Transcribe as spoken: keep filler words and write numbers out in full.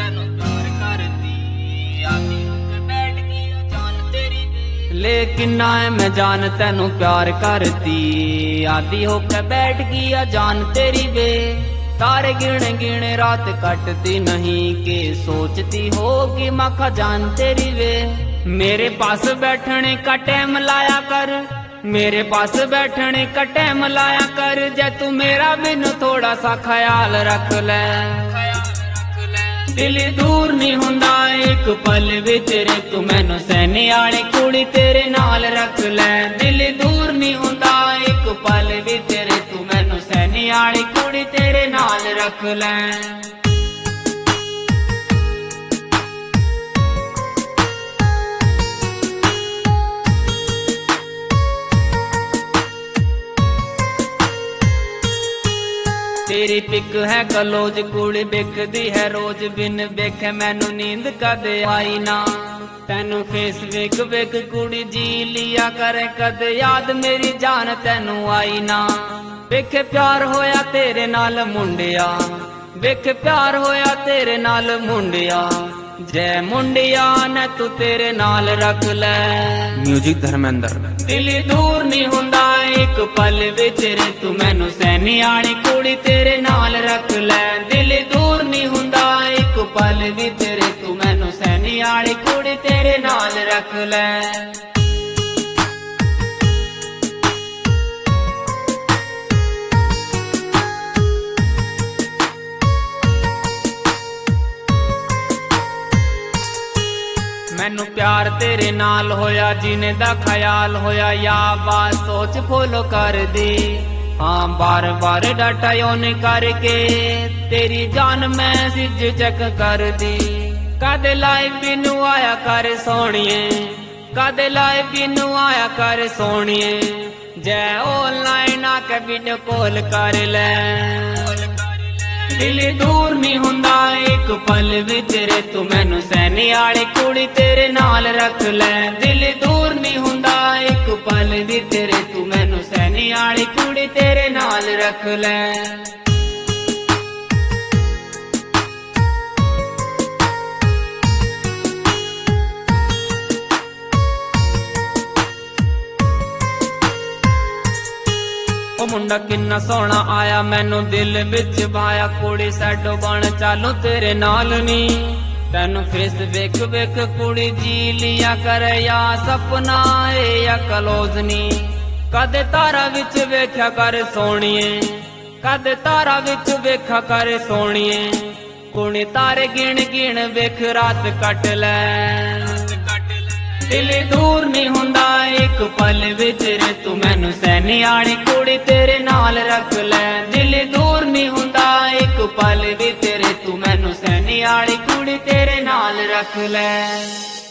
तैनू प्यार करती आती होके बैठ गई जान तेरी वे। लेकिन ना मैं जान तैनू प्यार करती आती होके बैठ गई जान तेरी वे। तारे गिण गिण रात कटती नहीं के सोचती होगी मखा जान तेरी वे। मेरे पास बैठने का टाइम लाया कर, मेरे पास बैठने का टाइम लाया कर, जे तू मेरा बिन थोड़ा सा ख्याल रख ले। दिल दूर नहीं हुंदा एक पल वी तेरे, तू मैनू सैनी आली कुड़ी तेरे नाल रख ले। दिल दूर नहीं हुंदा एक पल वी तेरे, तू मैनू सैनी आली कुड़ी तेरे नाल रख ले। तेरी पिक है कलोज कुड़ी बिकदी है रोज, बिन बेखे मैनू नींद कदे आई ना। तैनू फेस वेख वेख कुड़ी जी लिया करे कद याद मेरी जान तैनू आई ना। वेखे प्यार होया तेरे नाल मुंडिया, वेखे प्यार होया तेरे नाल मुंडिया, जय मुंडिया ने तू तेरे नाल रख ले। म्यूजिक धर्मेंद्र। दिल दूर नहीं हुंदा एक पल वी तेरे, तू मैनू सैनी आली कुड़ी तेरे नाल रख ले। दिल दूर नहीं हुंदा एक पल वी तेरे, तू मैनू सैनी आली कुड़ी तेरे नाल रख ले। मैनू प्यार तेरे नाल होया जीने दा ख्याल होया, या बात सोच फॉलो कर दी। हाँ बार बार डाटा ऑन करके तेरी जान मैसेज चेक कर दी। कदे लाइव बिनू आया कर सोनिए, कदे लाइव बिनू आया कर सोनिए, जय ऑनलाइन आके वीडियो कॉल कर ले। दिल दूर नहीं हुंदा एक पल वी तेरे, तू मैनू सैनी आली कुड़ी तेरे नाल रख ले। दिल दूर नहीं हुंदा एक पल वी तेरे, तू मैनू सैनी आली कुड़ी तेरे नाल रख ले। ओ मुंडा किन्ना सोहना आया मैनू दिल विच भाया, कुड़ी सैडो बन चालू तेरे नाल नी। तैनू फेस वेख वेख कुड़ी जी लिया करे, या सपना है या कलोज नी। कदे तारा विच वेख्या कर सोनिए, कदे तारा विच वेखा कर सोनिए, कुड़ी तारे गिण गिण वेख रात कट ले। दिल दूर नहीं हुंदा एक पल वी तेरे, तू मैनू सैनी आली कुड़ी तेरे नाल रख ले। दिल दूर नहीं हुंदा एक पल वी तेरे, तू मैनू सैनी आली कुड़ी तेरे नाल रख ले।